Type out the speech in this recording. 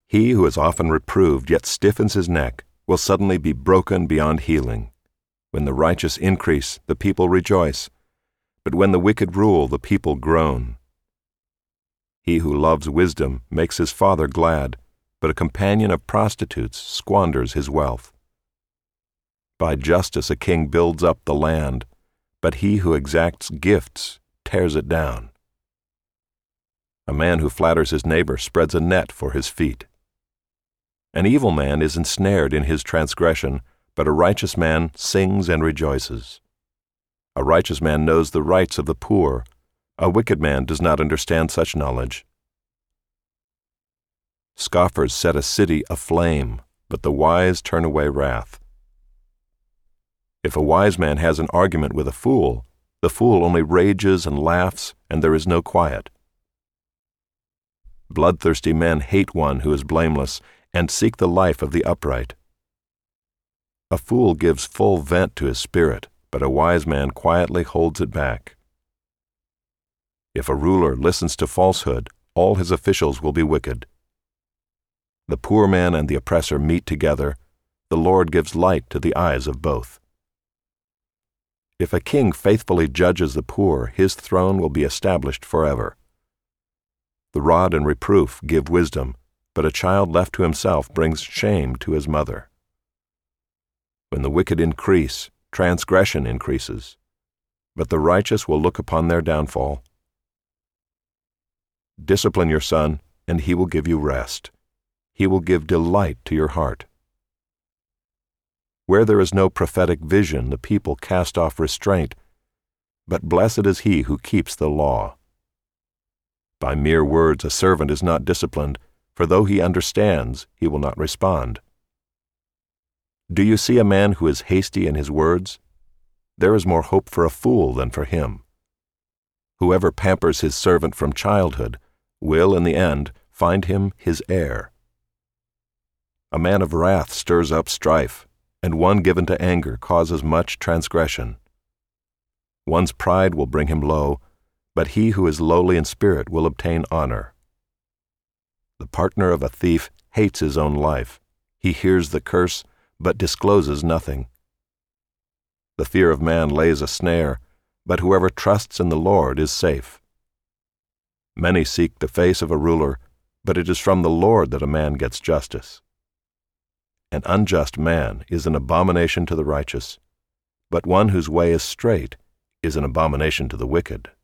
He who is often reproved yet stiffens his neck will suddenly be broken beyond healing. When the righteous increase, the people rejoice, but when the wicked rule, the people groan. He who loves wisdom makes his father glad, but a companion of prostitutes squanders his wealth. By justice a king builds up the land, but he who exacts gifts tears it down. A man who flatters his neighbor spreads a net for his feet. An evil man is ensnared in his transgression, but a righteous man sings and rejoices. A righteous man knows the rights of the poor. A wicked man does not understand such knowledge. Scoffers set a city aflame, but the wise turn away wrath. If a wise man has an argument with a fool, the fool only rages and laughs, and there is no quiet. Bloodthirsty men hate one who is blameless and seek the life of the upright. A fool gives full vent to his spirit, but a wise man quietly holds it back. If a ruler listens to falsehood, all his officials will be wicked. The poor man and the oppressor meet together. The Lord gives light to the eyes of both. If a king faithfully judges the poor, his throne will be established forever. The rod and reproof give wisdom, but a child left to himself brings shame to his mother. When the wicked increase, transgression increases, but the righteous will look upon their downfall. Discipline your son, and he will give you rest. He will give delight to your heart. Where there is no prophetic vision, the people cast off restraint, but blessed is he who keeps the law. By mere words a servant is not disciplined, for though he understands, he will not respond. Do you see a man who is hasty in his words? There is more hope for a fool than for him. Whoever pampers his servant from childhood will, in the end, find him his heir. A man of wrath stirs up strife, and one given to anger causes much transgression. One's pride will bring him low, but he who is lowly in spirit will obtain honor. The partner of a thief hates his own life. He hears the curse, but discloses nothing. The fear of man lays a snare, but whoever trusts in the Lord is safe. Many seek the face of a ruler, but it is from the Lord that a man gets justice. An unjust man is an abomination to the righteous, but one whose way is straight is an abomination to the wicked.